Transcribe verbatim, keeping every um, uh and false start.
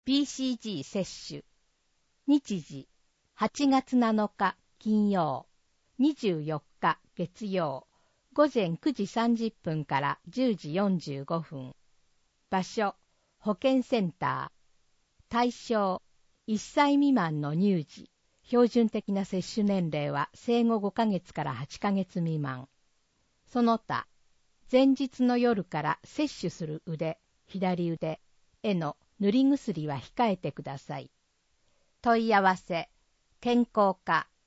ビーシージー 接種。日時、はちがつなのか金曜、にじゅうよっか月曜、午前くじさんじゅっぷんからじゅうじよんじゅうごふん。場所、保健センター。対象、いっさい未満の乳児。標準的な接種年齢は生後ごかげつからはちかげつ未満。その他、前日の夜から接種する腕、左腕への塗り薬は控えてください。問い合わせ、健康課